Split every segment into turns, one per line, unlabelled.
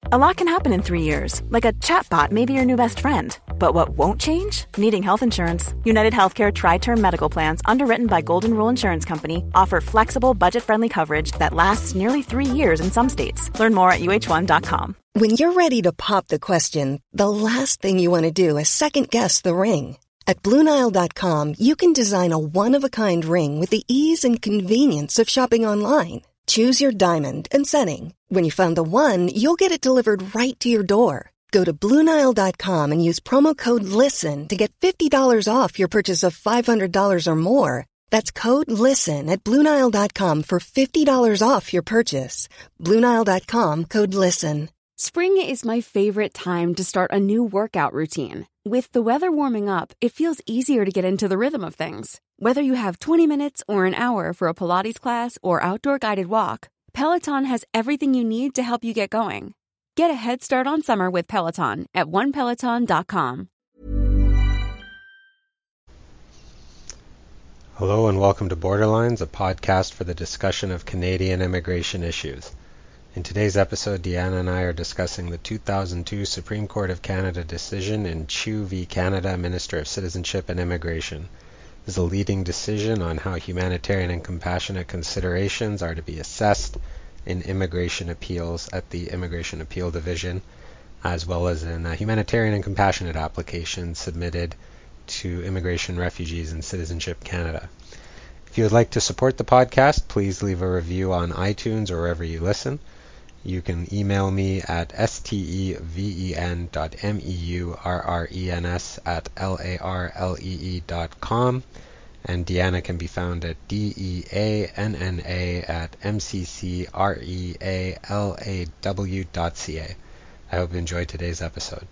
A lot can happen in 3 years, like a chatbot may be your new best friend. But what won't change? Needing health insurance. United Healthcare Tri-Term Medical Plans, underwritten by Golden Rule Insurance Company, offer flexible, budget-friendly coverage that lasts nearly 3 years in some states. Learn more at uh1.com.
When you're ready to pop the question, the last thing you want to do is second-guess the ring. At BlueNile.com, you can design a one-of-a-kind ring with the ease and convenience of shopping online. Choose your diamond and setting. When you find the one, you'll get it delivered right to your door. Go to BlueNile.com and use promo code LISTEN to get $50 off your purchase of $500 or more. That's code LISTEN at BlueNile.com for $50 off your purchase. BlueNile.com, code LISTEN.
Spring is my favorite time to start a new workout routine. With the weather warming up, it feels easier to get into the rhythm of things. Whether you have 20 minutes or an hour for a Pilates class or outdoor guided walk, Peloton has everything you need to help you get going. Get a head start on summer with Peloton at onepeloton.com.
Hello and welcome to Borderlines, a podcast for the discussion of Canadian immigration issues. In today's episode, Deanna and I are discussing the 2002 Supreme Court of Canada decision in Chu v. Canada, Minister of Citizenship and Immigration. This is a leading decision on how humanitarian and compassionate considerations are to be assessed in immigration appeals at the Immigration Appeal Division, as well as in humanitarian and compassionate applications submitted to Immigration, Refugees, and Citizenship Canada. If you would like to support the podcast, please leave a review on iTunes or wherever you listen. You can email me at steven.meurrens@larlee.com, and Deanna can be found at deanna@mccrealaw.ca. I hope you enjoyed today's episode.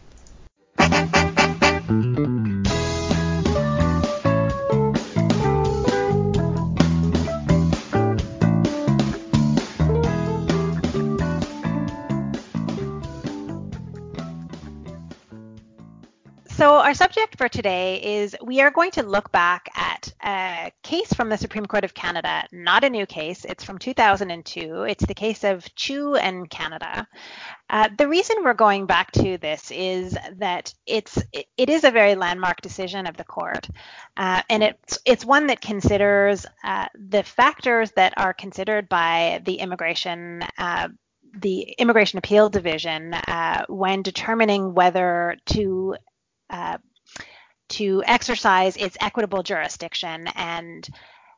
So our subject for today is we are going to look back at a case from the Supreme Court of Canada, not a new case. It's from 2002. It's the case of Chu and Canada. The reason we're going back to this is that it is a very landmark decision of the court, and it's one that considers the factors that are considered by the Immigration Appeal Division when determining whether to exercise its equitable jurisdiction and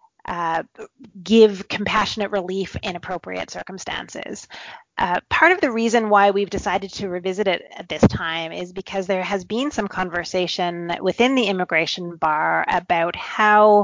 give compassionate relief in appropriate circumstances. Part of the reason why we've decided to revisit it at this time is because there has been some conversation within the immigration bar about how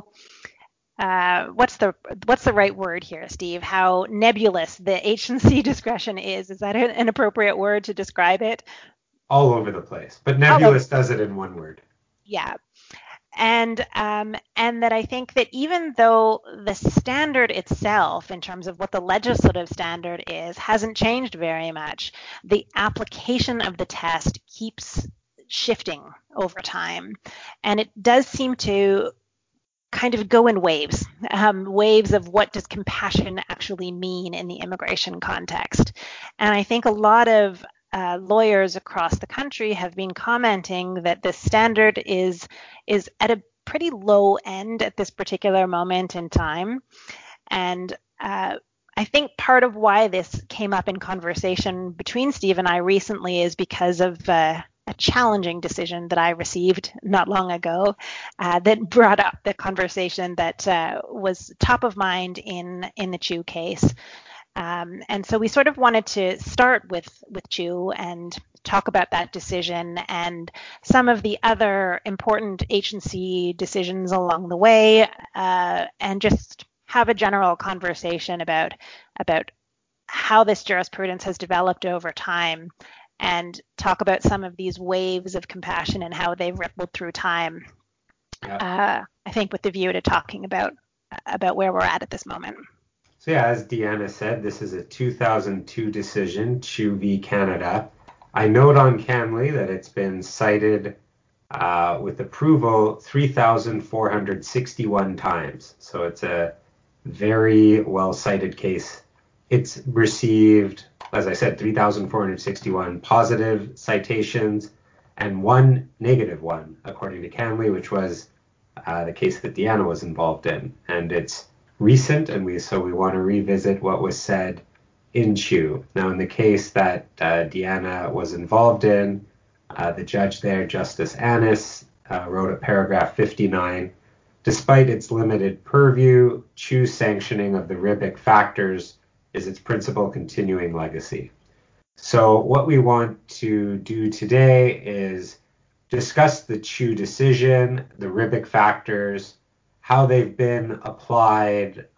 what's the right word here, Steve? How nebulous the agency discretion is. Is that an appropriate word to describe it?
All over the place, but nebulous does it in one word.
Yeah. And that I think that even though the standard itself, in terms of what the legislative standard is, hasn't changed very much, the application of the test keeps shifting over time. And it does seem to kind of go in waves of what does compassion actually mean in the immigration context. And I think a lot of lawyers across the country have been commenting that this standard is at a pretty low end at this particular moment in time. And I think part of why this came up in conversation between Steve and I recently is because of a challenging decision that I received not long ago that brought up the conversation that was top of mind in the Chu case. And so we sort of wanted to start with Chu and talk about that decision and some of the other important agency decisions along the way, and just have a general conversation about how this jurisprudence has developed over time, and talk about some of these waves of compassion and how they've rippled through time. Yeah. I think with the view to talking about where we're at this moment.
So yeah, as Deanna said, this is a 2002 decision, Chu v. Canada. I note on Camly that it's been cited with approval 3,461 times. So it's a very well-cited case It's received, as I said, 3,461 positive citations and one negative one, according to CanLII, which was the case that Deanna was involved in. And it's recent, and we want to revisit what was said in Chiu. Now, in the case that Deanna was involved in, the judge there, Justice Annis, wrote at paragraph 59, despite its limited purview, Chiu's sanctioning of the Rybak factors is its principal continuing legacy. So what we want to do today is discuss the Chiu decision, the Rybak factors, how they've been applied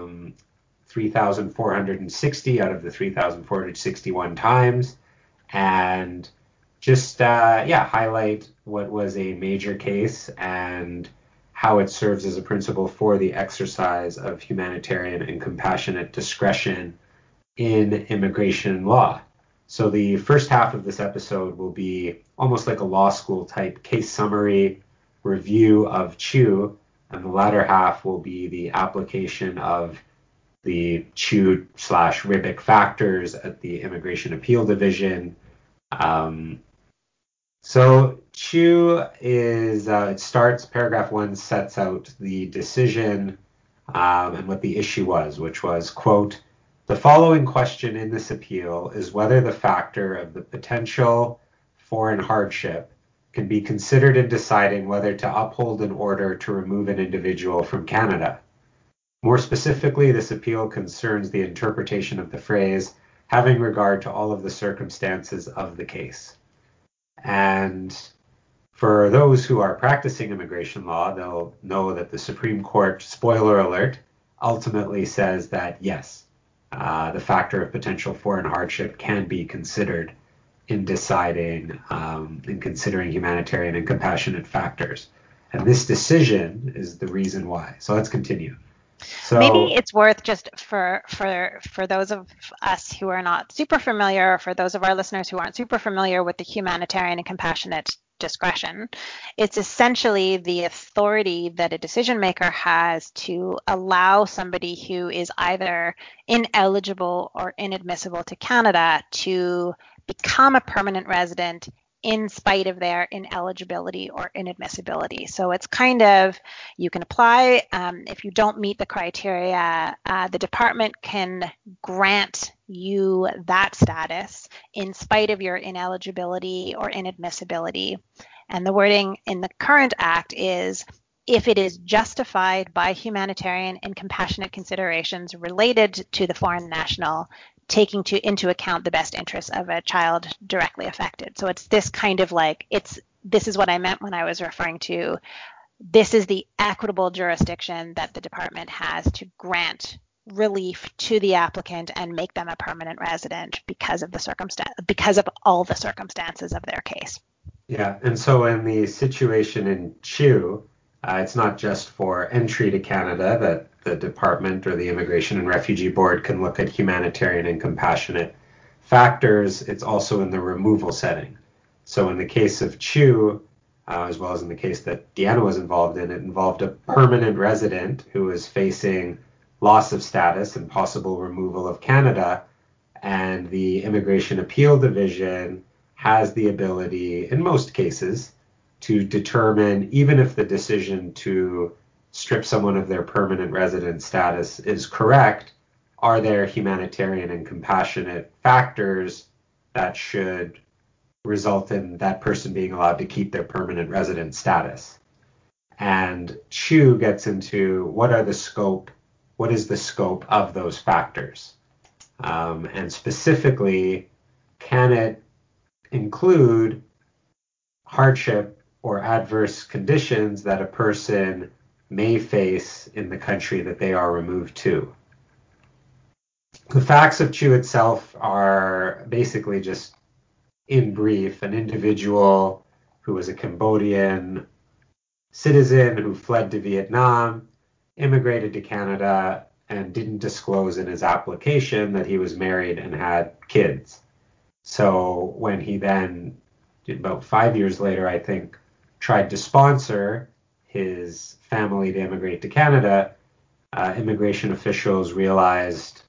3,460 out of the 3,461 times, and just highlight what was a major case and how it serves as a principle for the exercise of humanitarian and compassionate discretion in immigration law. So the first half of this episode will be almost like a law school type case summary review of Chiu, and the latter half will be the application of the Chiu/Rybak factors at the Immigration Appeal Division. So Chiu is, it starts, paragraph 1 sets out the decision and what the issue was, which was, quote, "The following question in this appeal is whether the factor of the potential foreign hardship can be considered in deciding whether to uphold an order to remove an individual from Canada. More specifically, this appeal concerns the interpretation of the phrase, having regard to all of the circumstances of the case." And for those who are practicing immigration law, they'll know that the Supreme Court, spoiler alert, ultimately says that yes, the factor of potential foreign hardship can be considered in deciding, in considering humanitarian and compassionate factors. And this decision is the reason why. So let's continue. So
maybe it's worth just for those of us who are not super familiar, for those of our listeners who aren't super familiar with the humanitarian and compassionate discretion, it's essentially the authority that a decision maker has to allow somebody who is either ineligible or inadmissible to Canada to become a permanent resident in spite of their ineligibility or inadmissibility. So it's kind of, you can apply, if you don't meet the criteria, the department can grant you that status in spite of your ineligibility or inadmissibility. And the wording in the current act is, if it is justified by humanitarian and compassionate considerations related to the foreign national, taking into account the best interests of a child directly affected. So it's this kind of like, this is what I meant when I was referring to, this is the equitable jurisdiction that the department has to grant relief to the applicant and make them a permanent resident because of all the circumstances of their case.
Yeah, and so in the situation in Chiu, it's not just for entry to Canada that the department or the Immigration and Refugee Board can look at humanitarian and compassionate factors. It's also in the removal setting. So in the case of Chiu, as well as in the case that Deanna was involved in, it involved a permanent resident who was facing loss of status and possible removal of Canada. And the Immigration Appeal Division has the ability, in most cases, to determine, even if the decision to strip someone of their permanent resident status is correct, are there humanitarian and compassionate factors that should result in that person being allowed to keep their permanent resident status? And Chiu gets into what is the scope of those factors? And specifically, can it include hardship or adverse conditions that a person may face in the country that they are removed to? The facts of Chiu itself are basically just, in brief, an individual who was a Cambodian citizen who fled to Vietnam, immigrated to Canada, and didn't disclose in his application that he was married and had kids. So when he then, about 5 years later, I think, tried to sponsor his family to immigrate to Canada, immigration officials realized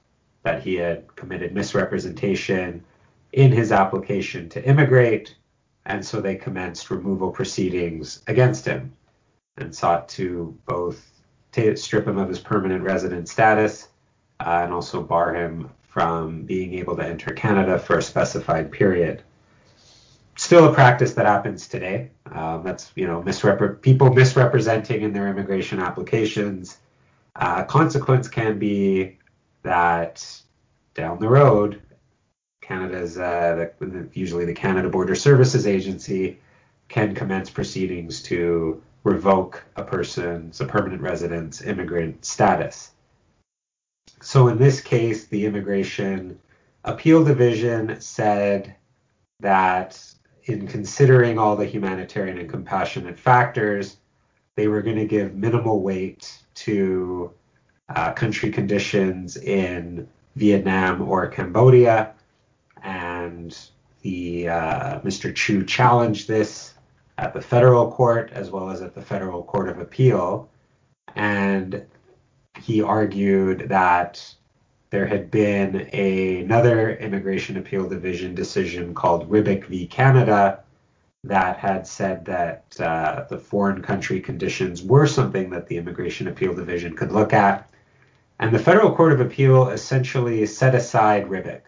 that he had committed misrepresentation in his application to immigrate, and so they commenced removal proceedings against him and sought to both strip him of his permanent resident status and also bar him from being able to enter Canada for a specified period. Still a practice that happens today. That's, people misrepresenting in their immigration applications. Consequence can be that down the road, Canada's, usually the Canada Border Services Agency, can commence proceedings to revoke a permanent resident's immigrant status. So in this case, the Immigration Appeal Division said that in considering all the humanitarian and compassionate factors, they were going to give minimal weight to country conditions in Vietnam or Cambodia, and Mr. Chu challenged this at the federal court as well as at the Federal Court of Appeal, and he argued that there had been another Immigration Appeal Division decision called Ribic v. Canada that had said that the foreign country conditions were something that the Immigration Appeal Division could look at. And the Federal Court of Appeal essentially set aside Ribic.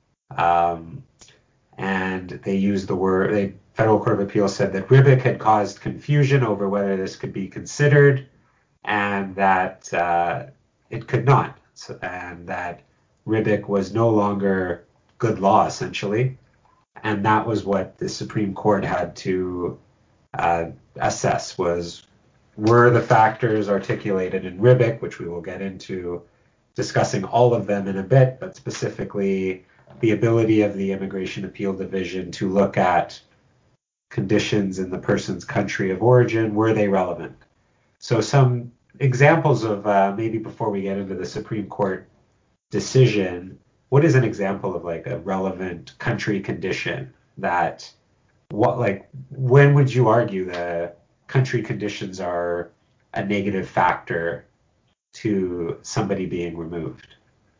And they used the Federal Court of Appeal said that Ribic had caused confusion over whether this could be considered, and that it could not. And that Ribic was no longer good law, essentially. And that was what the Supreme Court had to assess, were the factors articulated in Ribic, which we will get into discussing all of them in a bit, but specifically the ability of the Immigration Appeal Division to look at conditions in the person's country of origin, were they relevant? So some examples of, maybe before we get into the Supreme Court decision, what is an example of like a relevant country condition that, when would you argue the country conditions are a negative factor to somebody being removed?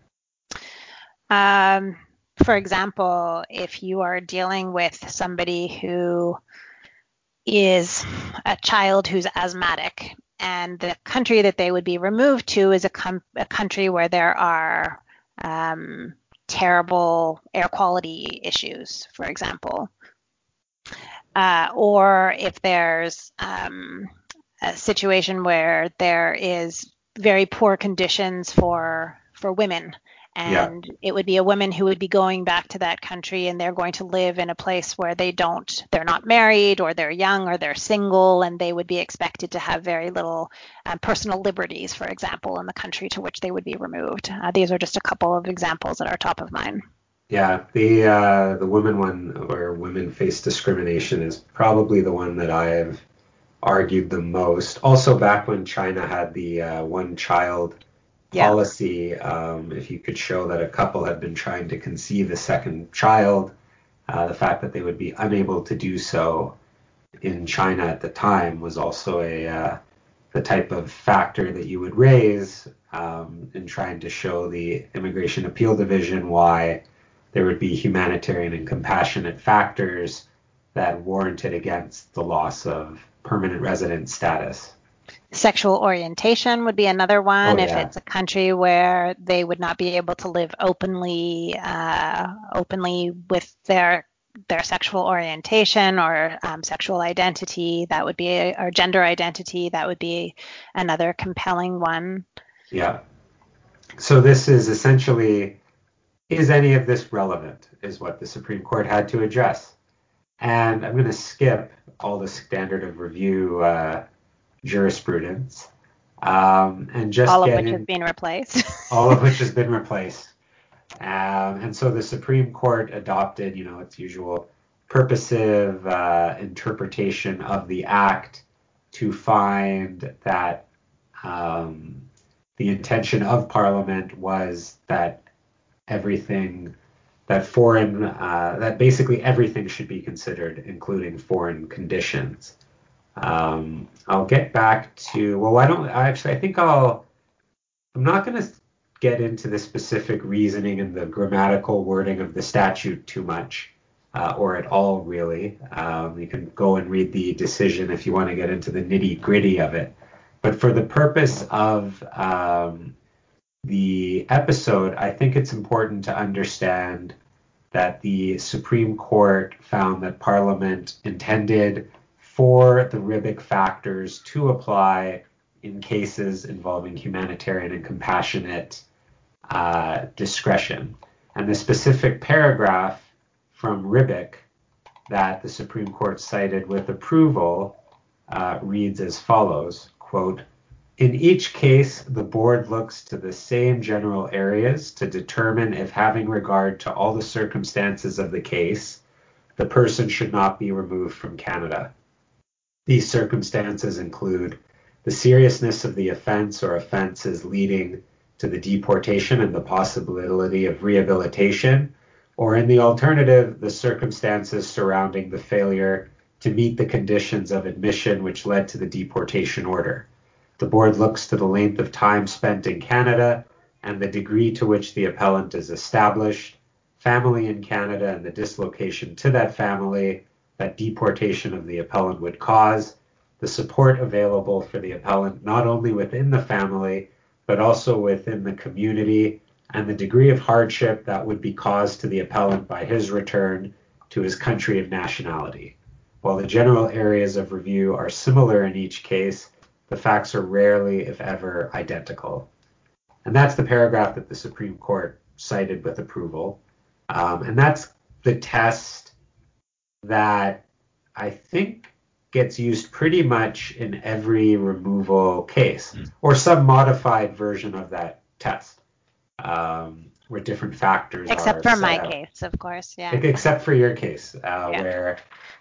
For example, if you are dealing with somebody who is a child who's asthmatic, and the country that they would be removed to is a country where there are terrible air quality issues, for example. Or if there's a situation where there is very poor conditions for women, and it would be a woman who would be going back to that country, and they're going to live in a place where they're not married, or they're young, or they're single, and they would be expected to have very little personal liberties, for example, in the country to which they would be removed. These are just a couple of examples that are top of mind.
Yeah, the women one, where women face discrimination, is probably the one that I've argued the most. Also, back when China had the one-child policy, if you could show that a couple had been trying to conceive a second child, the fact that they would be unable to do so in China at the time was also the type of factor that you would raise in trying to show the Immigration Appeal Division why there would be humanitarian and compassionate factors that warranted against the loss of permanent resident status.
Sexual orientation would be another one. If it's a country where they would not be able to live openly with their sexual orientation or sexual identity, that would be, or gender identity, that would be another compelling one.
Yeah. So this is essentially, is any of this relevant, is what the Supreme Court had to address. And I'm going to skip all the standard of review jurisprudence, and just
all of which has been replaced.
All of which has been replaced. And so the Supreme Court adopted, its usual purposive interpretation of the Act to find that the intention of Parliament was that that basically everything should be considered, including foreign conditions. I'll get back to, I'm not going to get into the specific reasoning and the grammatical wording of the statute too much, or at all, really. You can go and read the decision if you want to get into the nitty-gritty of it. But for the purpose of the episode, I think it's important to understand that the Supreme Court found that Parliament intended for the Ribik factors to apply in cases involving humanitarian and compassionate discretion. And the specific paragraph from Ribik that the Supreme Court cited with approval reads as follows, quote, "In each case, the board looks to the same general areas to determine if, having regard to all the circumstances of the case, the person should not be removed from Canada. These circumstances include the seriousness of the offense or offenses leading to the deportation and the possibility of rehabilitation, or in the alternative, the circumstances surrounding the failure to meet the conditions of admission which led to the deportation order. The board looks to the length of time spent in Canada and the degree to which the appellant is established, family in Canada and the dislocation to that family that deportation of the appellant would cause, the support available for the appellant not only within the family, but also within the community, and the degree of hardship that would be caused to the appellant by his return to his country of nationality. While the general areas of review are similar in each case, the facts are rarely, if ever, identical." And that's the paragraph that the Supreme Court cited with approval. And that's the test that I think gets used pretty much in every removal case, or some modified version of that test, where different factors
except
are
for my
set out.
Case, of course, yeah.
Except for your case, where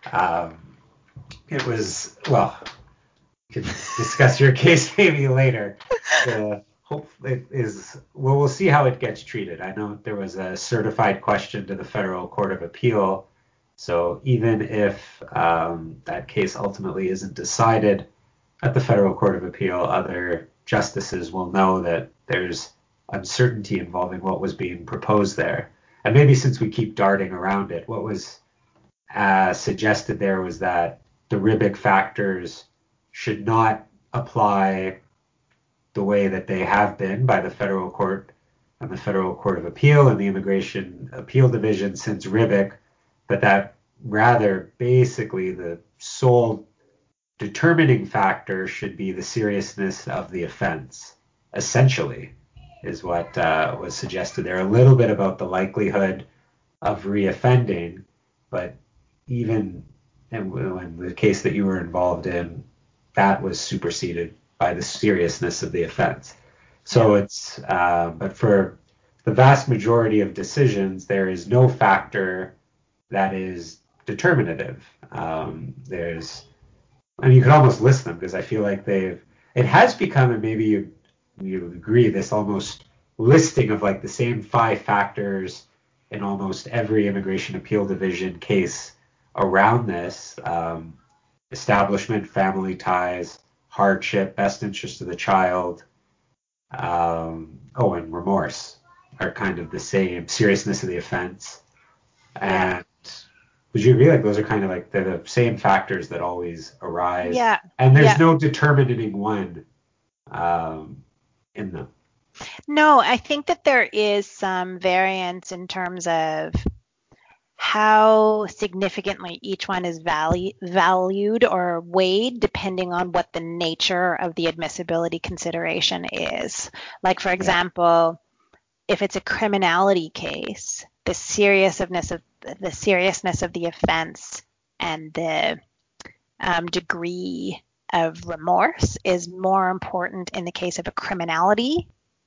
it was, well, we can discuss your case maybe later. Hopefully we'll see how it gets treated. I know there was a certified question to the Federal Court of Appeal, so even if that case ultimately isn't decided at the Federal Court of Appeal, other justices will know that there's uncertainty involving what was being proposed there. And maybe since we keep darting around it, what was suggested there was that the Ribik factors should not apply the way that they have been by the Federal Court and the Federal Court of Appeal and the Immigration Appeal Division since Ribik, but that rather basically the sole determining factor should be the seriousness of the offense, essentially, is what was suggested there. A little bit about the likelihood of reoffending, but even in the case that you were involved in, that was superseded by the seriousness of the offense. So it's, but for the vast majority of decisions, there is no factor that is determinative. And you could almost list them because I feel like it has become, and maybe you agree, this almost listing of like the same 5 factors in almost every Immigration Appeal Division case around this. Establishment, family ties, hardship, best interest of the child, and remorse are kind of the same, seriousness of the offense. And would you agree, like those are kind of like they're the same factors that always arise?
Yeah.
And there's no determining one in them.
No, I think that there is some variance in terms of how significantly each one is valued or weighed depending on what the nature of the admissibility consideration is. Like, for example, if it's a criminality case, the seriousness of the offense and the degree of remorse is more important in the case of a criminality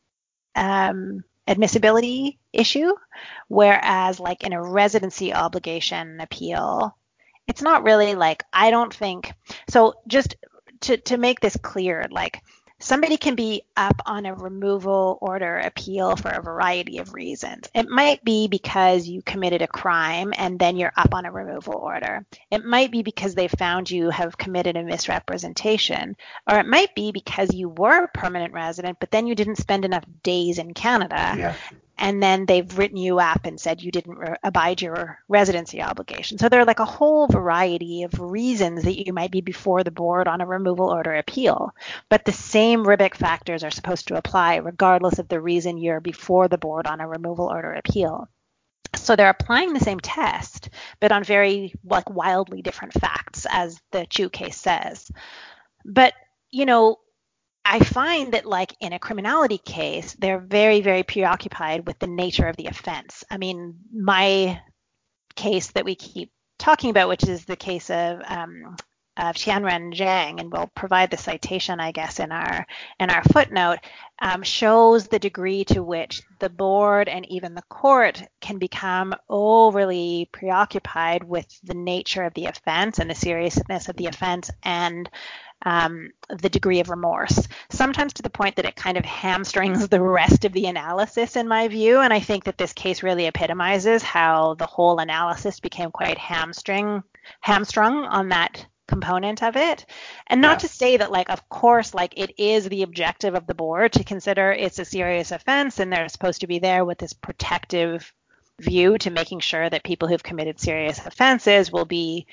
admissibility issue, whereas like in a residency obligation appeal, it's not really like, I don't think, so just to make this clear, like somebody can be up on a removal order appeal for a variety of reasons. It might be because you committed a crime and then you're up on a removal order. It might be because they found you have committed a misrepresentation, or it might be because you were a permanent resident, but then you didn't spend enough days in Canada.
Yeah.
And then they've written you up and said you didn't abide your residency obligation. So there are like a whole variety of reasons that you might be before the board on a removal order appeal. But the same RIBIC factors are supposed to apply regardless of the reason you're before the board on a removal order appeal. So they're applying the same test, but on very wildly different facts, as the Chiu case says. But, I find that in a criminality case, they're very, very preoccupied with the nature of the offense. I mean, my case that we keep talking about, which is the case of Qianren Zhang, and we'll provide the citation, I guess, in our footnote, shows the degree to which the board and even the court can become overly preoccupied with the nature of the offense and the seriousness of the offense and the degree of remorse, sometimes to the point that it kind of hamstrings the rest of the analysis, in my view. And I think that this case really epitomizes how the whole analysis became quite hamstrung on that component of it. And not to say that, of course, it is the objective of the board to consider it's a serious offense, and they're supposed to be there with this protective view to making sure that people who've committed serious offenses will be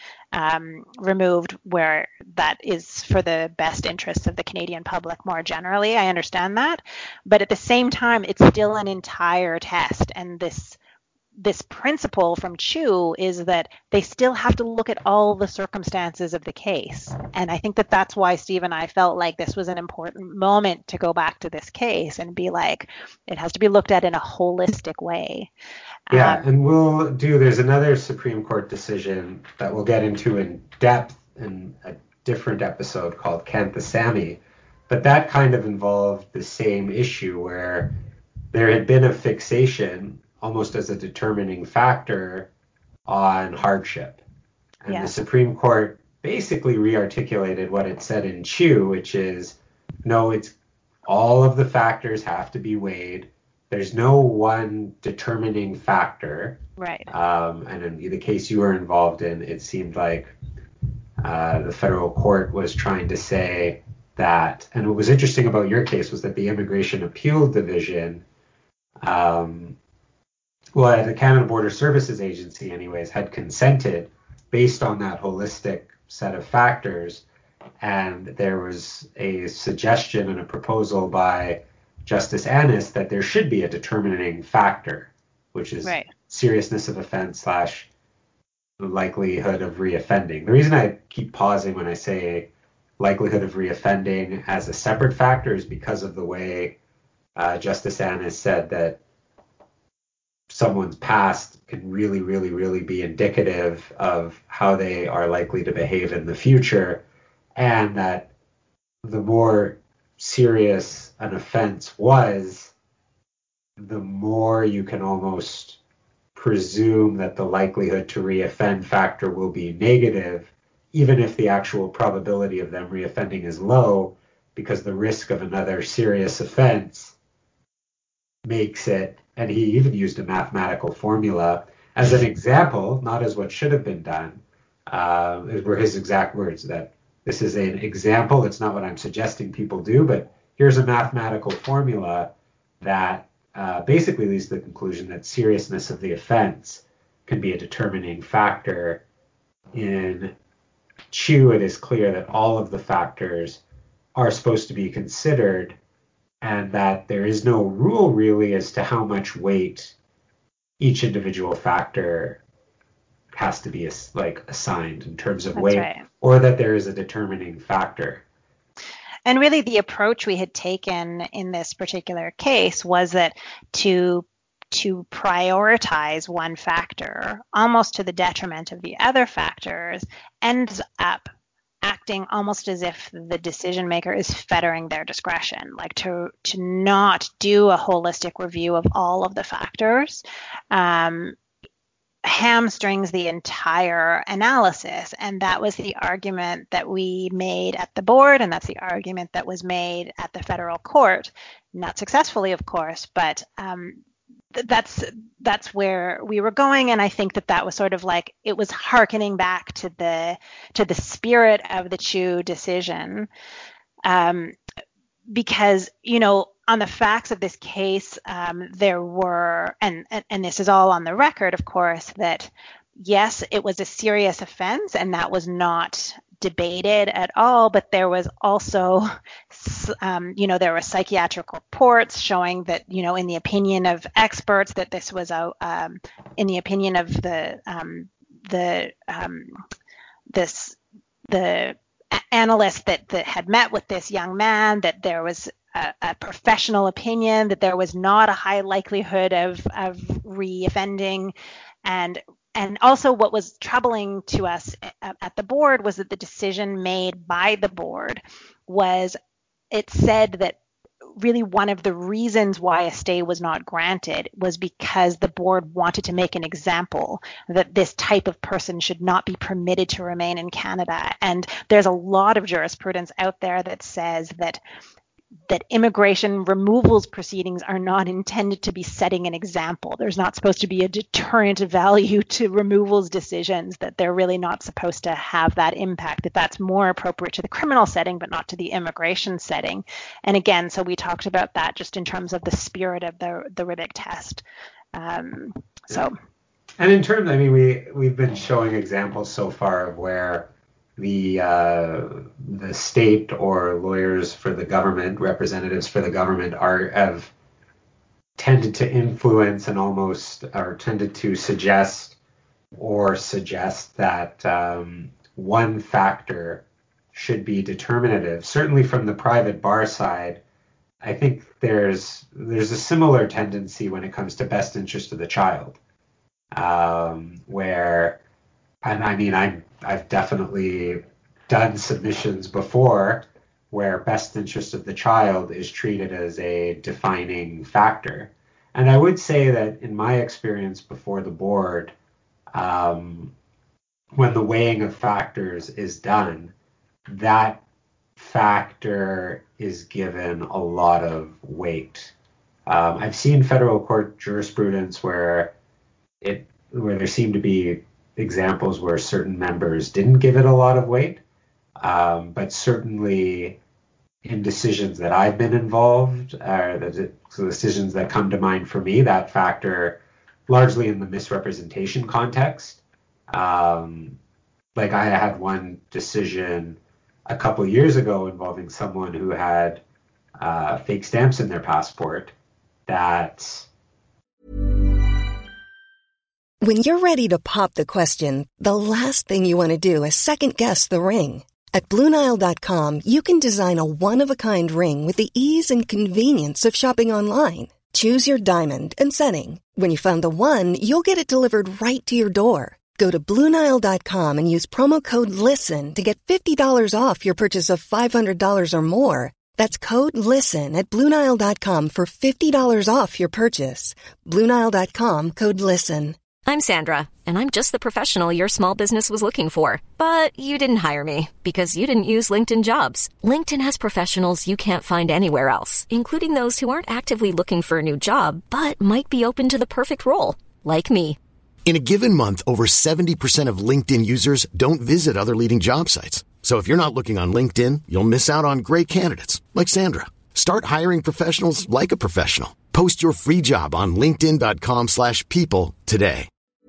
removed where that is for the best interests of the Canadian public more generally. I understand that. But at the same time, it's still an entire test. And this principle from Chiu is that they still have to look at all the circumstances of the case. And I think that that's why Steve and I felt like this was an important moment to go back to this case and be like, it has to be looked at in a holistic way.
Yeah, and there's another Supreme Court decision that we'll get into in depth in a different episode called Kanthasamy, but that kind of involved the same issue where there had been a fixation almost as a determining factor on hardship. And the Supreme Court basically re-articulated what it said in Chiu, which is, no, it's all of the factors have to be weighed. There's no one determining factor.
Right.
And in the case you were involved in, it seemed like the federal court was trying to say that, and what was interesting about your case was that the Immigration Appeal Division, the Canada Border Services Agency anyways, had consented based on that holistic set of factors. And there was a suggestion and a proposal by Justice Annis that there should be a determining factor, which is seriousness of offense / likelihood of reoffending. The reason I keep pausing when I say likelihood of reoffending as a separate factor is because of the way Justice Annis said that someone's past can really, really, really be indicative of how they are likely to behave in the future, and that the more serious an offense was, the more you can almost presume that the likelihood to reoffend factor will be negative, even if the actual probability of them reoffending is low, because the risk of another serious offense makes it, and he even used a mathematical formula as an example, not as what should have been done, were his exact words, that this is an example, it's not what I'm suggesting people do, but here's a mathematical formula that basically leads to the conclusion that seriousness of the offense can be a determining factor. In Chiu, it is clear that all of the factors are supposed to be considered, and that there is no rule really as to how much weight each individual factor has to be assigned in terms of weight, or that there is a determining factor.
And really the approach we had taken in this particular case was that to prioritize one factor almost to the detriment of the other factors ends up acting almost as if the decision maker is fettering their discretion, like to not do a holistic review of all of the factors, hamstrings the entire analysis. And that was the argument that we made at the board, and that's the argument that was made at the federal court. Not successfully, of course, but that's where we were going. And I think that was sort of like, it was hearkening back to the spirit of the Chu decision. Because, on the facts of this case, there were, and this is all on the record, of course, that yes, it was a serious offense, and that was not debated at all. But there was also, there were psychiatric reports showing that, in the opinion of experts, that this was in the opinion of the analyst that had met with this young man, that there was a professional opinion that there was not a high likelihood of reoffending. And also what was troubling to us at the board was that the decision made by the board was, it said that really one of the reasons why a stay was not granted was because the board wanted to make an example that this type of person should not be permitted to remain in Canada. And there's a lot of jurisprudence out there that says that immigration removals proceedings are not intended to be setting an example. There's not supposed to be a deterrent value to removals decisions, that they're really not supposed to have that impact, that that's more appropriate to the criminal setting, but not to the immigration setting. And again, so we talked about that just in terms of the spirit of the Ribik test. And
in terms, we've been showing examples so far of where the state or lawyers for the government, representatives for the government, have tended to influence and almost are tended to suggest that one factor should be determinative. Certainly from the private bar side, I think there's a similar tendency when it comes to best interest of the child, where, and I've definitely done submissions before where best interest of the child is treated as a defining factor. And I would say that in my experience before the board, when the weighing of factors is done, that factor is given a lot of weight. I've seen federal court jurisprudence where there seem to be examples where certain members didn't give it a lot of weight, but certainly in decisions that I've been involved, the decisions that come to mind for me, that factor, largely in the misrepresentation context. Like I had one decision a couple years ago involving someone who had fake stamps in their passport that...
When you're ready to pop the question, the last thing you want to do is second-guess the ring. At BlueNile.com, you can design a one-of-a-kind ring with the ease and convenience of shopping online. Choose your diamond and setting. When you find the one, you'll get it delivered right to your door. Go to BlueNile.com and use promo code LISTEN to get $50 off your purchase of $500 or more. That's code LISTEN at BlueNile.com for $50 off your purchase. BlueNile.com, code LISTEN.
I'm Sandra, and I'm just the professional your small business was looking for. But you didn't hire me because you didn't use LinkedIn Jobs. LinkedIn has professionals you can't find anywhere else, including those who aren't actively looking for a new job, but might be open to the perfect role, like me.
In a given month, over 70% of LinkedIn users don't visit other leading job sites. So if you're not looking on LinkedIn, you'll miss out on great candidates like Sandra. Start hiring professionals like a professional. Post your free job on linkedin.com/people today.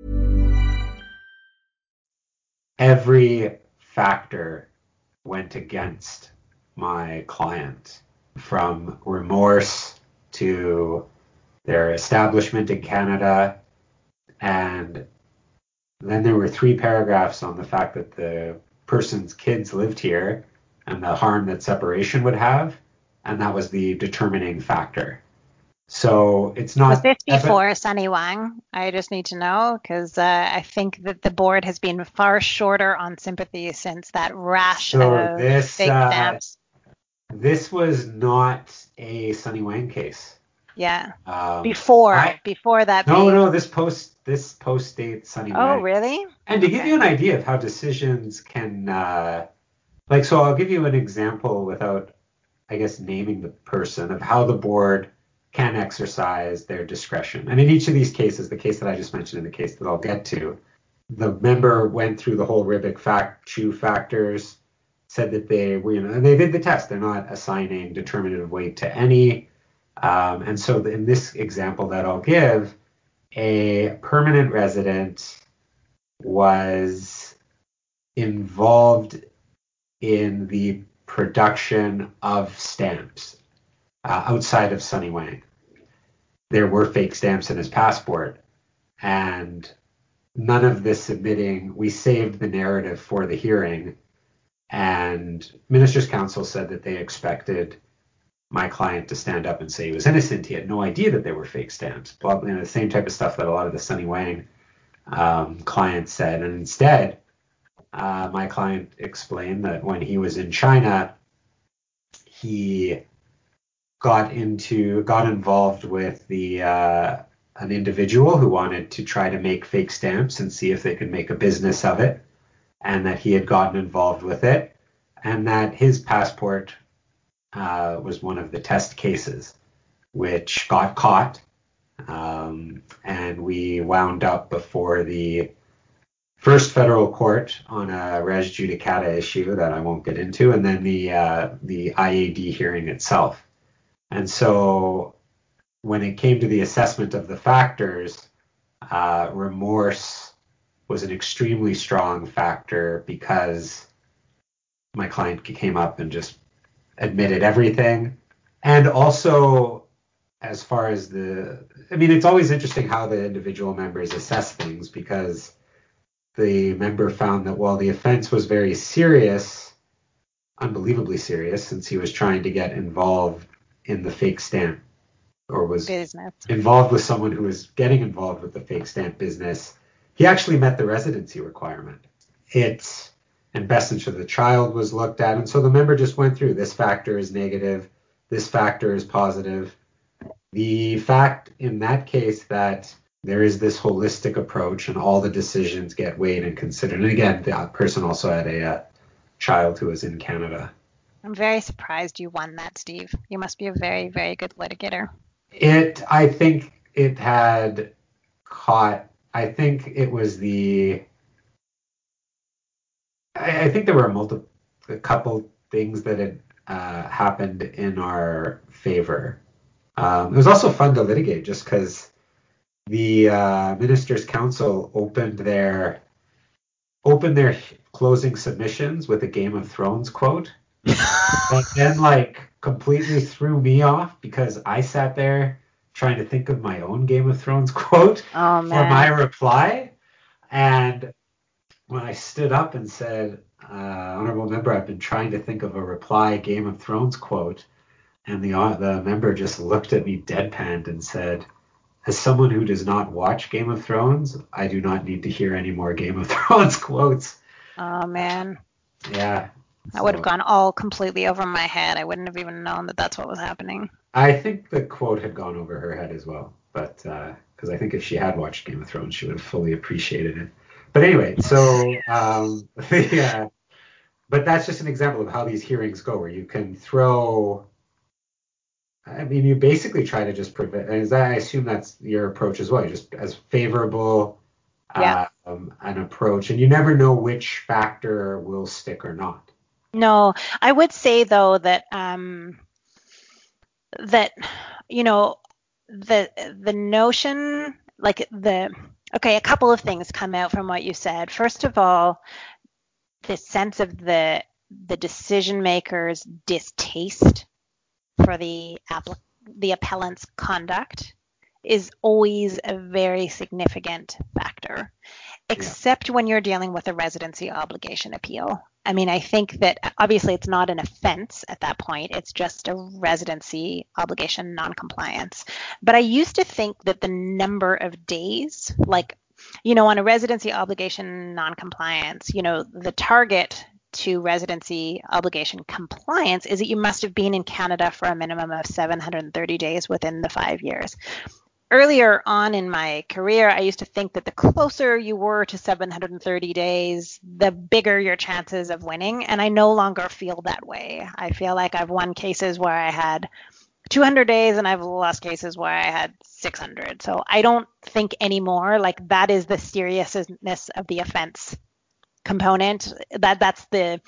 Every factor went against my client, from remorse to their establishment in Canada. And then there were 3 paragraphs on the fact that the person's kids lived here and the harm that separation would have. And that was the determining factor. So it's not...
Was this before Sunny Wang? I just need to know, because I think that the board has been far shorter on sympathy since that rash of fake stamps.
This was not a Sunny Wang case.
Yeah.
Um,
Before that.
No, this post dates Sunny Wang.
Oh, really?
And to give you an idea of how decisions can, so I'll give you an example without, I guess, naming the person of how the board can exercise their discretion. And in each of these cases, the case that I just mentioned and the case that I'll get to, the member went through the whole Rivik-Chu factors, said that they were, and they did the test. They're not assigning determinative weight to any. And so in this example that I'll give, a permanent resident was involved in the production of stamps outside of Sunny Wang. There were fake stamps in his passport, and none of this submitting, we saved the narrative for the hearing, and Minister's Counsel said that they expected my client to stand up and say he was innocent. He had no idea that they were fake stamps. The same type of stuff that a lot of the Sunny Wang clients said. And instead, my client explained that when he was in China, he got involved with an individual who wanted to try to make fake stamps and see if they could make a business of it, and that he had gotten involved with it, and that his passport was one of the test cases, which got caught, and we wound up before the first federal court on a res judicata issue that I won't get into, and then the IAD hearing itself. And so when it came to the assessment of the factors, remorse was an extremely strong factor because my client came up and just admitted everything. And also, as far as it's always interesting how the individual members assess things, because the member found that while the offense was very serious, unbelievably serious, since he was trying to get involved in the fake stamp, or was business involved with someone who was getting involved with the fake stamp business, he actually met the residency requirement. And best interest of the child was looked at. And so the member just went through, this factor is negative, this factor is positive. The fact in that case that there is this holistic approach and all the decisions get weighed and considered. And again, the person also had a child who was in Canada.
I'm very surprised you won that, Steve. You must be a very, very good litigator.
I think it had caught, I think it was I think there were a couple things that had happened in our favor. It was also fun to litigate just because the Minister's Counsel opened their closing submissions with a Game of Thrones quote, and then completely threw me off because I sat there trying to think of my own Game of Thrones quote for my reply. And when I stood up and said, Honorable Member, I've been trying to think of a reply Game of Thrones quote, and the member just looked at me deadpanned and said, as someone who does not watch Game of Thrones, I do not need to hear any more Game of Thrones quotes.
Oh, man.
Yeah.
I would have gone all completely over my head. I wouldn't have even known that that's what was happening.
I think the quote had gone over her head as well, but because I think if she had watched Game of Thrones, she would have fully appreciated it. But anyway, so but that's just an example of how these hearings go, where you can throw. You basically try to just prevent. And I assume that's your approach as well. Just as favorable an approach, and you never know which factor will stick or not.
No, I would say though that the notion, a couple of things come out from what you said. First of all, this sense of the decision maker's distaste for the appellant's conduct is always a very significant factor, except when you're dealing with a residency obligation appeal. I mean, I think that obviously it's not an offense at that point. It's just a residency obligation noncompliance. But I used to think that the number of days, on a residency obligation noncompliance, the target to residency obligation compliance is that you must have been in Canada for a minimum of 730 days within the 5 years. Earlier on in my career, I used to think that the closer you were to 730 days, the bigger your chances of winning. And I no longer feel that way. I feel like I've won cases where I had 200 days and I've lost cases where I had 600. So I don't think anymore like that is the seriousness of the offense component. That's the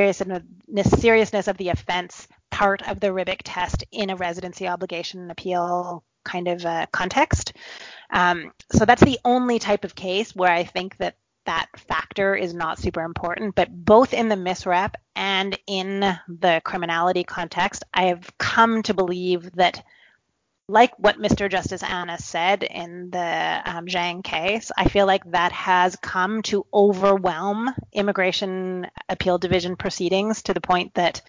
seriousness of the offense part of the Ribik test in a residency obligation appeal kind of context. So that's the only type of case where I think that factor is not super important, but both in the misrep and in the criminality context, I have come to believe that, like what Mr. Justice Anna said in the Zhang case, I feel like that has come to overwhelm Immigration Appeal Division proceedings to the point that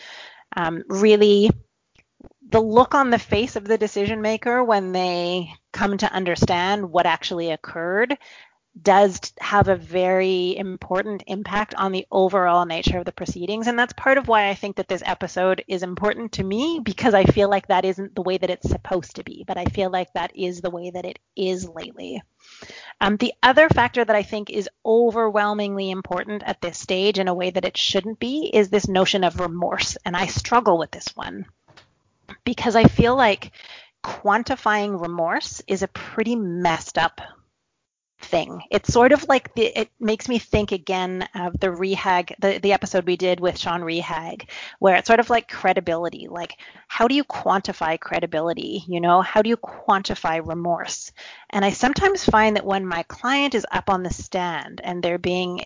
really the look on the face of the decision maker when they come to understand what actually occurred does have a very important impact on the overall nature of the proceedings. And that's part of why I think that this episode is important to me, because I feel like that isn't the way that it's supposed to be, but I feel like that is the way that it is lately. The other factor that I think is overwhelmingly important at this stage in a way that it shouldn't be is this notion of remorse. And I struggle with this one because I feel like quantifying remorse is a pretty messed up thing. It's sort of like it makes me think again of the Rehag, the episode we did with Sean Rehag, where it's sort of like credibility. Like, how do you quantify credibility? You know, how do you quantify remorse? And I sometimes find that when my client is up on the stand and they're being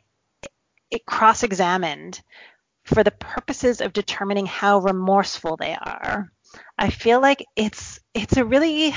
cross-examined for the purposes of determining how remorseful they are, I feel like it's a really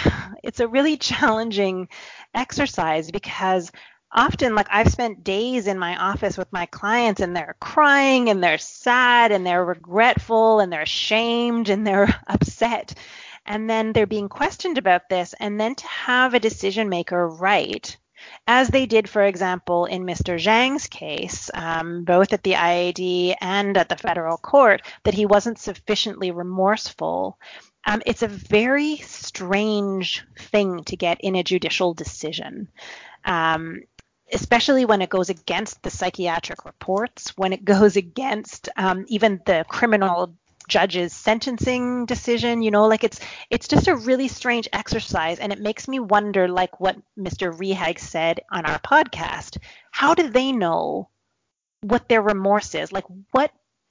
challenging exercise, because often, like, I've spent days in my office with my clients and they're crying and they're sad and they're regretful and they're ashamed and they're upset, and then they're being questioned about this, and then to have a decision maker write, as they did, for example, in Mr. Zhang's case, both at the IAD and at the federal court, that he wasn't sufficiently remorseful. It's a very strange thing to get in a judicial decision, especially when it goes against the psychiatric reports, when it goes against even the criminal judge's sentencing decision. You know, like it's just a really strange exercise, and it makes me wonder, like what Mr. Rehag said on our podcast, how do they know what their remorse is? Like what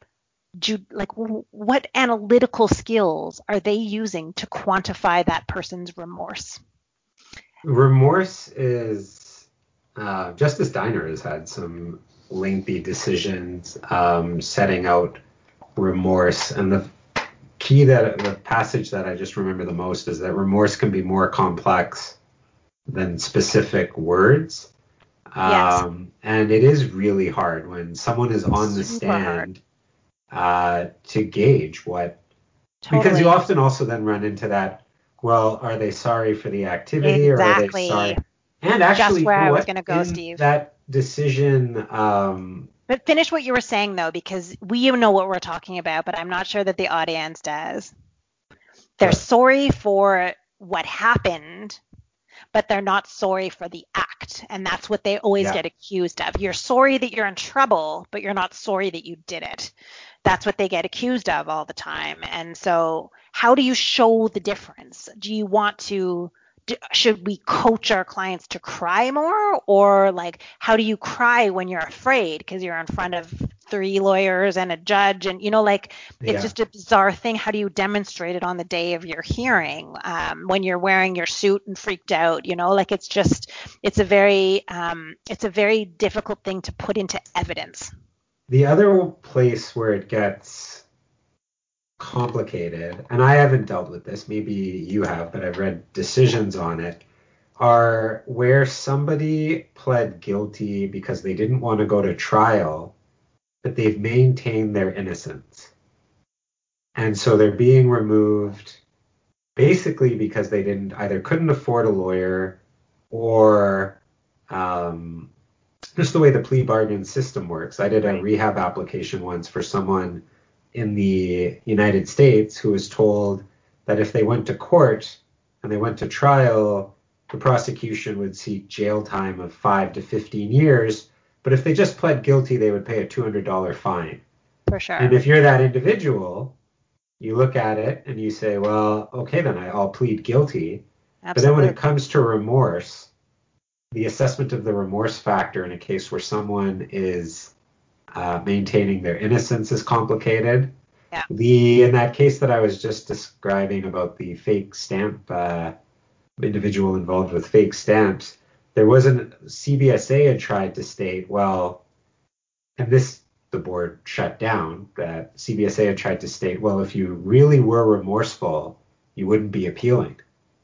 analytical skills are they using to quantify that person's remorse?
Remorse is Justice Diner has had some lengthy decisions setting out remorse, and the passage that I just remember the most is that remorse can be more complex than specific words.
Yes.
And it is really hard when someone is on the stand to gauge what,
Totally.
Because you often also then run into that, well, are they sorry for the activity,
Exactly.
or are they sorry? And actually,
just where I was going to go, Steve.
That decision.
But finish what you were saying, though, because we know what we're talking about, but I'm not sure that the audience does. They're sorry for what happened, but they're not sorry for the act. And that's what they always get accused of. You're sorry that you're in trouble, but you're not sorry that you did it. That's what they get accused of all the time. And so how do you show the difference? Do you want to should we coach our clients to cry more? Or like, how do you cry when you're afraid because you're in front of 3 lawyers and a judge? And, you know, like, it's just a bizarre thing. How do you demonstrate it on the day of your hearing when you're wearing your suit and freaked out? You know, like, it's a very difficult thing to put into evidence.
The other place where it gets complicated, and I haven't dealt with this, maybe you have, but I've read decisions on it, are where somebody pled guilty because they didn't want to go to trial, but they've maintained their innocence. And so they're being removed basically because they couldn't afford a lawyer, or just the way the plea bargain system works. I did a
Right.
rehab application once for someone in the United States who was told that if they went to court and they went to trial, the prosecution would seek jail time of 5 to 15 years. But if they just pled guilty, they would pay a $200 fine.
For sure.
And if you're that individual, you look at it and you say, well, okay, then I'll plead guilty. But then when it comes to remorse, the assessment of the remorse factor in a case where someone is maintaining their innocence is complicated.
Yeah.
In that case that I was just describing about the fake stamp individual involved with fake stamps, there wasn't, CBSA had tried to state, well, and this the board shut down, that CBSA had tried to state, well, if you really were remorseful, you wouldn't be appealing,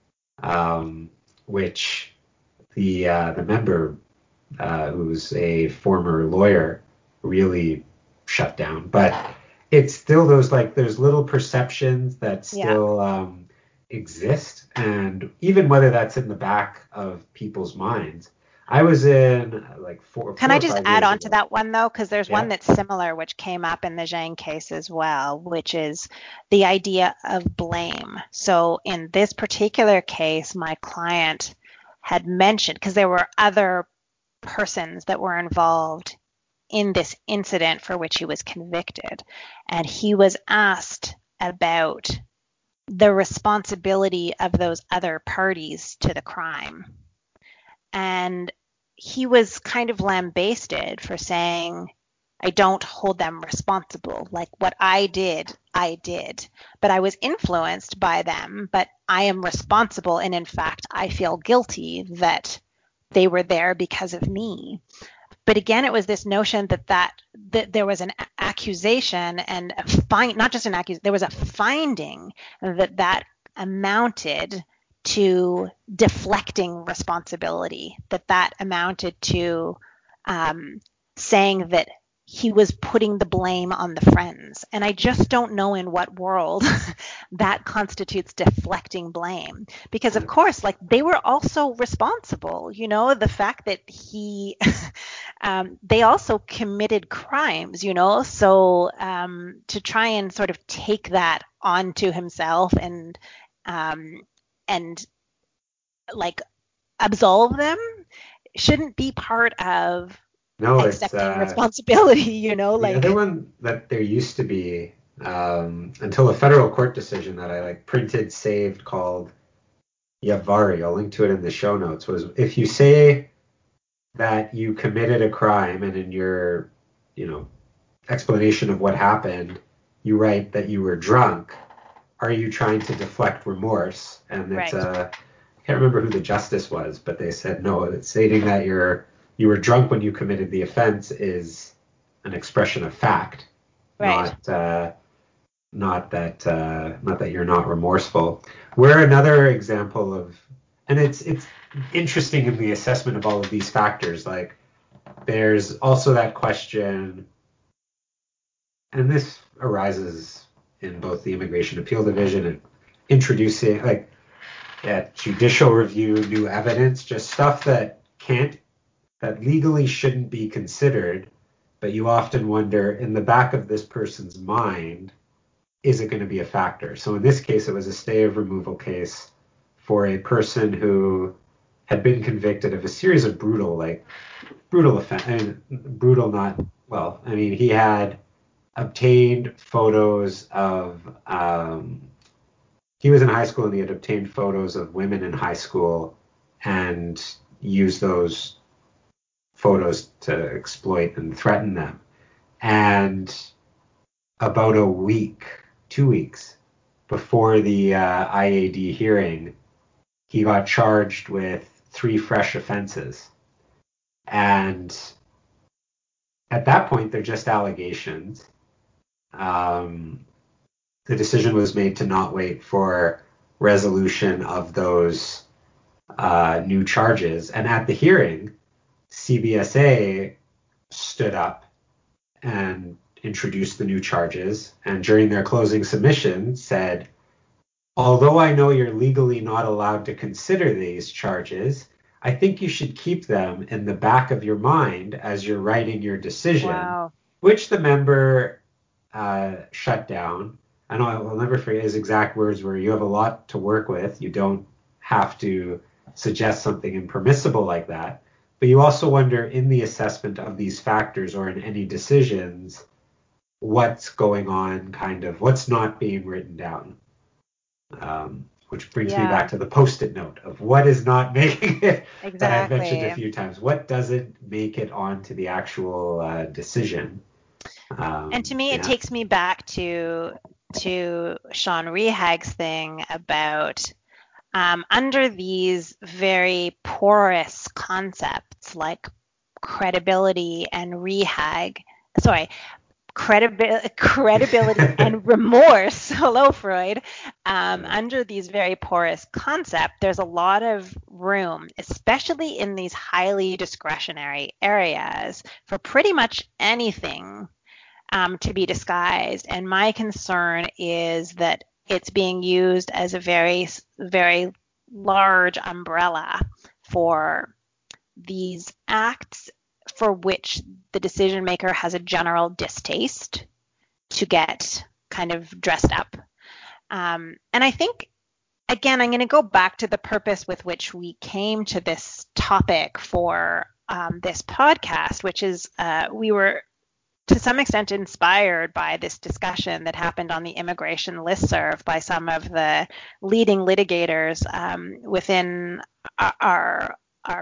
which the member, who's a former lawyer, really shut down. But it's still those, like, there's little perceptions that still exist, and even whether that's in the back of people's minds. I was in like four.
Can I just add on
ago.
to that one though? Because there's one that's similar, which came up in the Zhang case as well, which is the idea of blame. So in this particular case, my client had mentioned, because there were other persons that were involved in this incident for which he was convicted, and he was asked about the responsibility of those other parties to the crime. And he was kind of lambasted for saying, I don't hold them responsible. Like, what I did, but I was influenced by them, but I am responsible. And in fact, I feel guilty that they were there because of me. But again, it was this notion that there was an accusation and not just an accusation, there was a finding that amounted to deflecting responsibility, that amounted to saying that he was putting the blame on the friends. And I just don't know in what world that constitutes deflecting blame. Because of course, like, they were also responsible, the fact that they also committed crimes, so to try and sort of take that onto himself and like absolve them shouldn't be part of accepting responsibility, like.
The other one that there used to be until a federal court decision that I printed, saved, called Yavari, I'll link to it in the show notes, was if you say that you committed a crime and in your, explanation of what happened, you write that you were drunk, are you trying to deflect remorse? And it's I can't remember who the justice was, but they said no, it's stating that you were drunk when you committed the offense is an expression of fact, not that you're not remorseful. We're another example of, and it's interesting in the assessment of all of these factors. Like, there's also that question, and this arises in both the Immigration Appeal Division and introducing judicial review, new evidence, just stuff that legally shouldn't be considered, but you often wonder, in the back of this person's mind, is it going to be a factor? So in this case, it was a stay of removal case for a person who had been convicted of a series of brutal offense, he had obtained photos of, he was in high school and he had obtained photos of women in high school and used those photos to exploit and threaten them. And about 2 weeks before the IAD hearing, he got charged with 3 fresh offenses. And at that point, they're just allegations. The decision was made to not wait for resolution of those new charges. And at the hearing, CBSA stood up and introduced the new charges, and during their closing submission said, although I know you're legally not allowed to consider these charges, I think you should keep them in the back of your mind as you're writing your decision,
Wow.
which the member shut down. I know I will never forget his exact words were, "You have a lot to work with. You don't have to suggest something impermissible like that." But you also wonder, in the assessment of these factors or in any decisions, what's going on, kind of what's not being written down. Which brings me back to the Post-it note of what is not making it, that I've mentioned a few times. What doesn't make it onto the actual decision?
And to me, it takes me back to Sean Rehag's thing about under these very porous concepts like credibility and credibility and remorse. Hello, Freud. Under these very porous concepts, there's a lot of room, especially in these highly discretionary areas, for pretty much anything to be disguised. And my concern is that it's being used as a very, very large umbrella for these acts for which the decision maker has a general distaste to get kind of dressed up. And I think, again, I'm going to go back to the purpose with which we came to this topic for this podcast, which is we were to some extent inspired by this discussion that happened on the immigration listserv by some of the leading litigators within our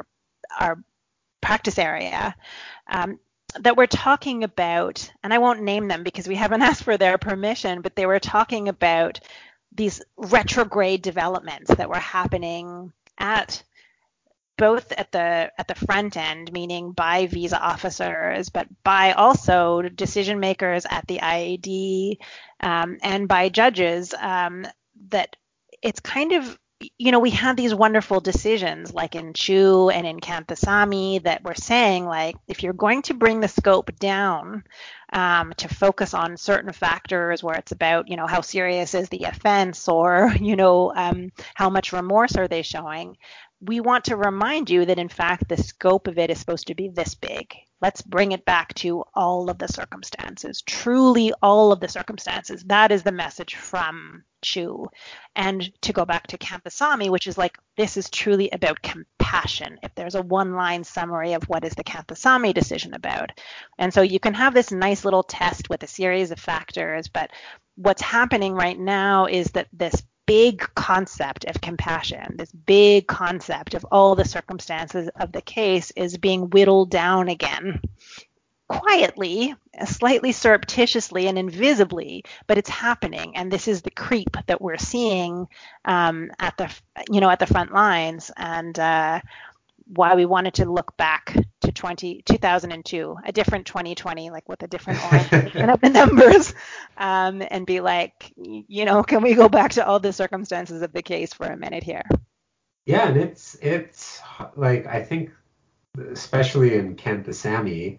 practice area that we're talking about, and I won't name them because we haven't asked for their permission, but they were talking about these retrograde developments that were happening at both at the front end, meaning by visa officers, but by also decision makers at the IAD and by judges, that it's kind of, we had these wonderful decisions like in Chu and in Kanthasami that were saying, like, if you're going to bring the scope down to focus on certain factors where it's about, how serious is the offense or, how much remorse are they showing, we want to remind you that, in fact, the scope of it is supposed to be this big. Let's bring it back to all of the circumstances, truly all of the circumstances. That is the message from Chu. And to go back to Kanthasami, which is like, this is truly about compassion. If there's a one-line summary of what is the Kanthasami decision about. And so you can have this nice little test with a series of factors, but what's happening right now is that this big concept of compassion, this big concept of all the circumstances of the case is being whittled down again, quietly, slightly surreptitiously and invisibly, but it's happening. And this is the creep that we're seeing at the front lines, and why we wanted to look back to 2002, a different 2020, like with a different orientation of the numbers, and be like, can we go back to all the circumstances of the case for a minute here?
Yeah, and it's like, I think, especially in Kanthasami,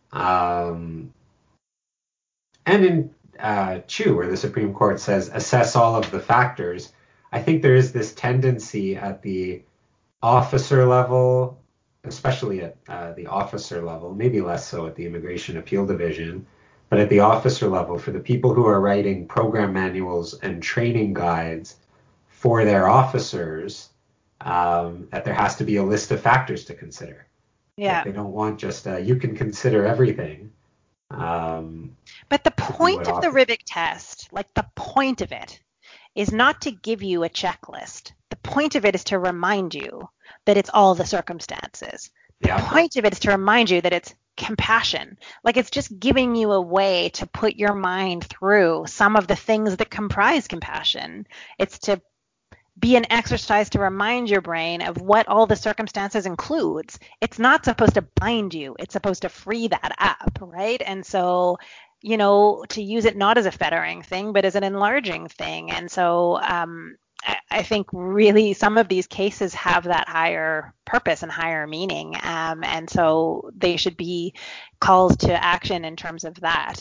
and in Chu, where the Supreme Court says assess all of the factors, I think there is this tendency at the officer level, especially at the officer level, maybe less so at the Immigration Appeal Division, but at the officer level, for the people who are writing program manuals and training guides for their officers, that there has to be a list of factors to consider.
Yeah.
Like, they don't want just, you can consider everything.
But the point of the Rivik test, like the point of it, is not to give you a checklist. The point of it is to remind you that it's all the circumstances. The point of it is to remind you that it's compassion. Like, it's just giving you a way to put your mind through some of the things that comprise compassion. It's to be an exercise to remind your brain of what all the circumstances includes. It's not supposed to bind you. It's supposed to free that up, right? And so, to use it not as a fettering thing, but as an enlarging thing. And so I think really some of these cases have that higher purpose and higher meaning. And so they should be calls to action in terms of that,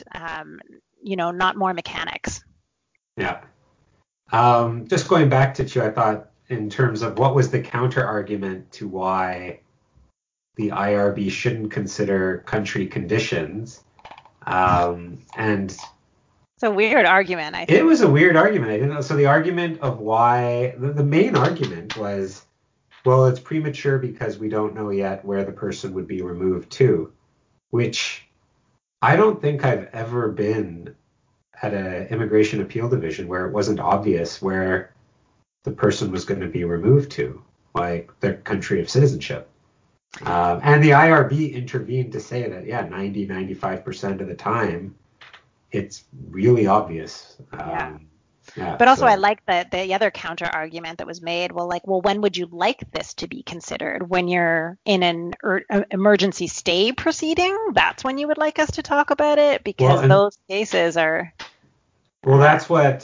not more mechanics.
Yeah. Just going back to Chu, I thought in terms of what was the counter argument to why the IRB shouldn't consider country conditions. And
it's a weird argument, I think.
It was a weird argument. I didn't know. So the argument of why, the main argument was, well, it's premature because we don't know yet where the person would be removed to, which I don't think I've ever been at an immigration appeal division where it wasn't obvious where the person was going to be removed to, like their country of citizenship. And the IRB intervened to say that, 95% of the time, it's really obvious.
But also, I like the other counter argument that was made. Well, when would you like this to be considered? When you're in an emergency stay proceeding, that's when you would like us to talk about it, because those cases are.
Well, that's what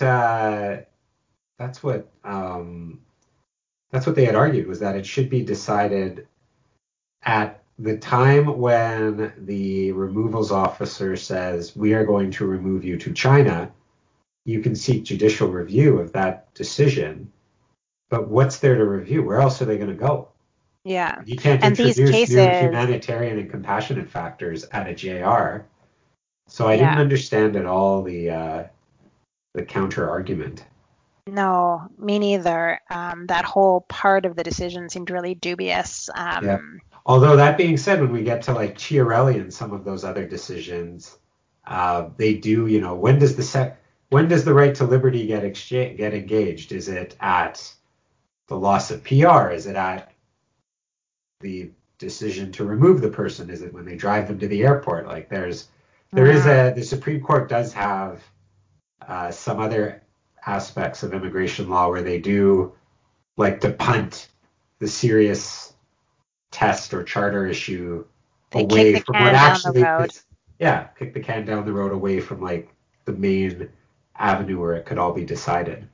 they had argued, was that it should be decided at the time when the removals officer says, we are going to remove you to China. You can seek judicial review of that decision. But what's there to review? Where else are they going to go?
Yeah.
You can't introduce new humanitarian and compassionate factors at a JR. So I didn't understand at all the counter argument.
No, me neither. That whole part of the decision seemed really dubious.
Although that being said, when we get to like Chiarelli and some of those other decisions, they do, when does the right to liberty get engaged? Is it at the loss of PR? Is it at the decision to remove the person? Is it when they drive them to the airport? Like the Supreme Court does have some other aspects of immigration law where they do like to punt the serious test or charter issue away from what actually kick the can down the road away from like the main avenue where it could all be decided.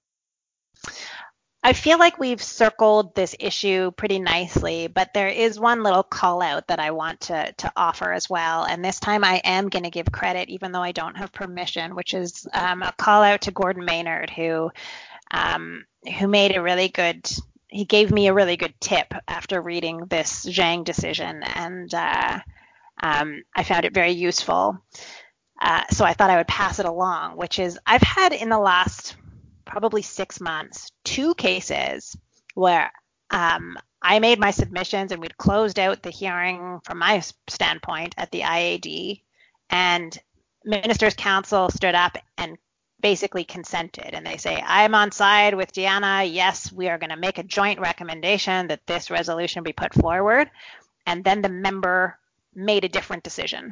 I feel like we've circled this issue pretty nicely, but there is one little call out that I want to offer as well. And this time I am going to give credit, even though I don't have permission, which is a call out to Gordon Maynard, who made a really good. He gave me a really good tip after reading this Zhang decision, and I found it very useful. So I thought I would pass it along, which is I've had in the last probably 6 months 2 cases where I made my submissions and we'd closed out the hearing from my standpoint at the IAD, and Minister's Counsel stood up and basically consented, and they say, I'm on side with Diana. Yes, we are going to make a joint recommendation that this resolution be put forward. And then the member made a different decision.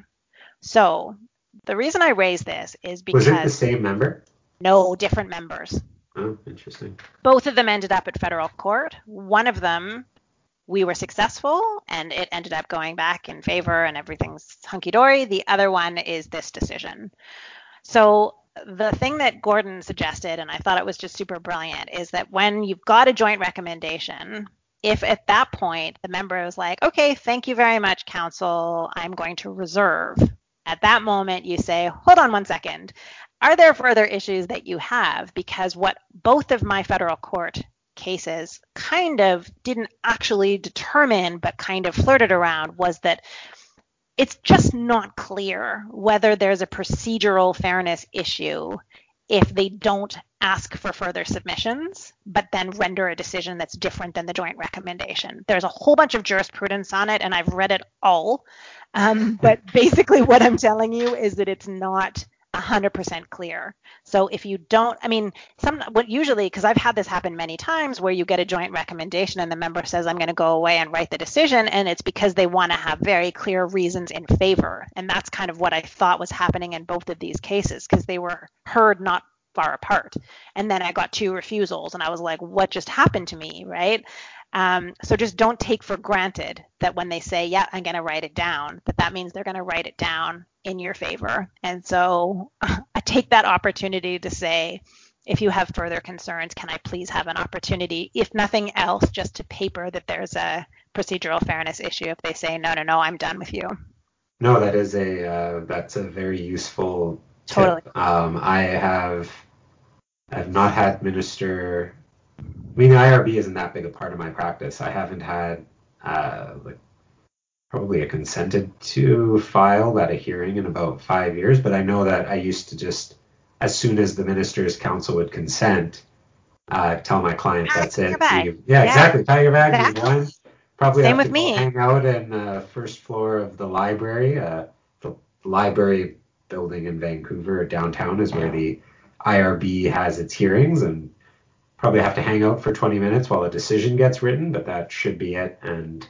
So the reason I raise this is because...
Was it the same member?
No, different members.
Oh, interesting.
Both of them ended up at federal court. One of them, we were successful, and it ended up going back in favor, and everything's hunky-dory. The other one is this decision. So the thing that Gordon suggested, and I thought it was just super brilliant, is that when you've got a joint recommendation, if at that point the member is like, okay, thank you very much, counsel, I'm going to reserve. At that moment, you say, hold on 1 second. Are there further issues that you have? Because what both of my federal court cases kind of didn't actually determine, but kind of flirted around, was that it's just not clear whether there's a procedural fairness issue if they don't ask for further submissions, but then render a decision that's different than the joint recommendation. There's a whole bunch of jurisprudence on it, and I've read it all. But basically what I'm telling you is that it's not 100% clear. So if you don't, usually, because I've had this happen many times where you get a joint recommendation and the member says, I'm going to go away and write the decision, and it's because they want to have very clear reasons in favor. And that's kind of what I thought was happening in both of these cases, because they were heard not far apart. And then I got 2 refusals, and I was like, what just happened to me, right? So just don't take for granted that when they say, yeah, I'm going to write it down, that means they're going to write it down in your favor. And so I take that opportunity to say, if you have further concerns, can I please have an opportunity, if nothing else, just to paper that there's a procedural fairness issue if they say, no, I'm done with you.
No, that's a very useful tip.
Totally.
I've not had Minister I mean, the IRB isn't that big a part of my practice. I haven't had probably a consented to file at a hearing in about 5 years, but I know that I used to just, as soon as the minister's counsel would consent, tell my client that's it. Yeah, exactly. Tie your bag. Exactly. Move on. Probably
Same
have
with
to
me.
hang out in the first floor of the library. The library building in Vancouver downtown is where the IRB has its hearings, and probably have to hang out for 20 minutes while a decision gets written, but that should be it. And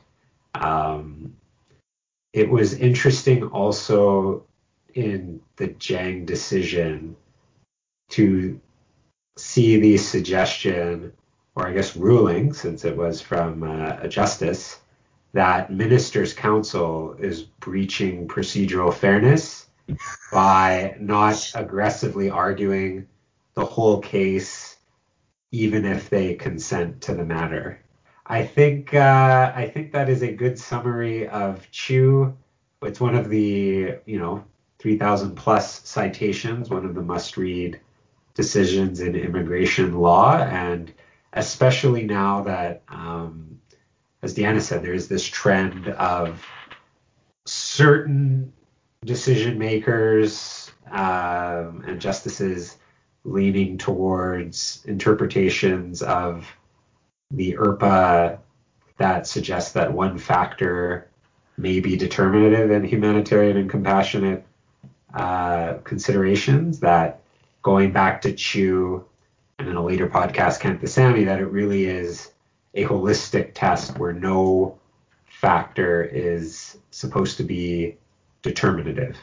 it was interesting also in the Jiang decision to see the suggestion, or I guess ruling, since it was from a justice, that minister's counsel is breaching procedural fairness by not aggressively arguing the whole case, even if they consent to the matter. I think that is a good summary of Chu. It's one of the 3,000 plus citations, one of the must-read decisions in immigration law, and especially now that, as Deanna said, there's this trend of certain decision makers and justices leaning towards interpretations of the IRPA that suggests that one factor may be determinative in humanitarian and compassionate considerations, that going back to Chu and in a later podcast, Kent Thasamy, that it really is a holistic test where no factor is supposed to be determinative.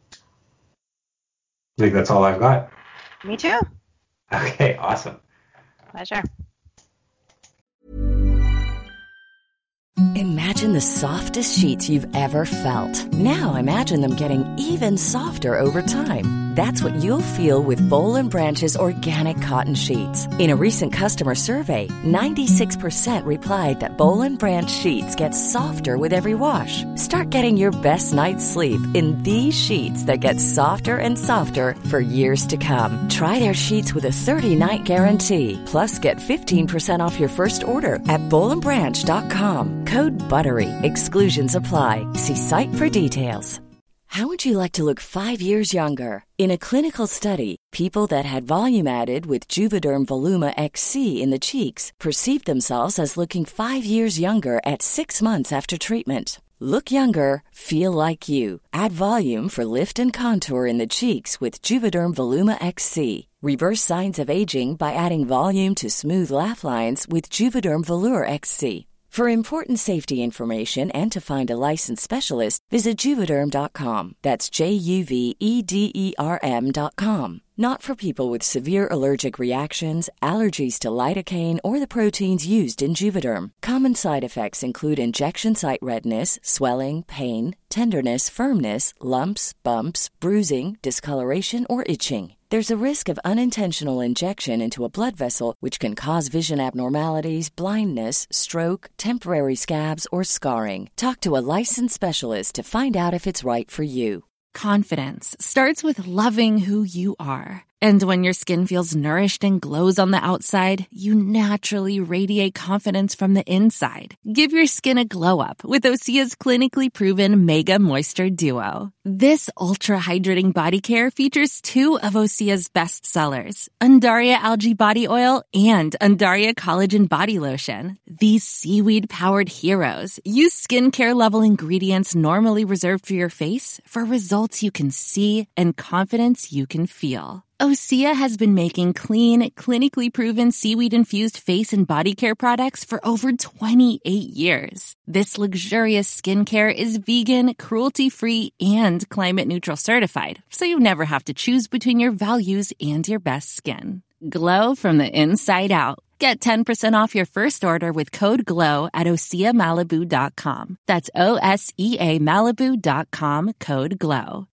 I think that's all I've got.
Me too.
Okay, awesome.
Pleasure.
Imagine the softest sheets you've ever felt. Now imagine them getting even softer over time. That's what you'll feel with Boll & Branch's organic cotton sheets. In a recent customer survey, 96% replied that Boll & Branch sheets get softer with every wash. Start getting your best night's sleep in these sheets that get softer and softer for years to come. Try their sheets with a 30-night guarantee. Plus, get 15% off your first order at bollandbranch.com. Code BUTTERY. Exclusions apply. See site for details. How would you like to look 5 years younger? In a clinical study, people that had volume added with Juvederm Voluma XC in the cheeks perceived themselves as looking 5 years younger at 6 months after treatment. Look younger, feel like you. Add volume for lift and contour in the cheeks with Juvederm Voluma XC. Reverse signs of aging by adding volume to smooth laugh lines with Juvederm Volure XC. For important safety information and to find a licensed specialist, visit Juvederm.com. That's JUVEDERM.com. Not for people with severe allergic reactions, allergies to lidocaine, or the proteins used in Juvederm. Common side effects include injection site redness, swelling, pain, tenderness, firmness, lumps, bumps, bruising, discoloration, or itching. There's a risk of unintentional injection into a blood vessel, which can cause vision abnormalities, blindness, stroke, temporary scabs, or scarring. Talk to a licensed specialist to find out if it's right for you.
Confidence starts with loving who you are. And when your skin feels nourished and glows on the outside, you naturally radiate confidence from the inside. Give your skin a glow up with Osea's clinically proven Mega Moisture Duo. This ultra-hydrating body care features 2 of Osea's best sellers, Undaria Algae Body Oil and Undaria Collagen Body Lotion. These seaweed-powered heroes use skincare-level ingredients normally reserved for your face for results you can see and confidence you can feel. Osea has been making clean, clinically proven seaweed-infused face and body care products for over 28 years. This luxurious skincare is vegan, cruelty-free, and climate-neutral certified, so you never have to choose between your values and your best skin. Glow from the inside out. Get 10% off your first order with code GLOW at OseaMalibu.com. That's OSEA Malibu.com, code GLOW.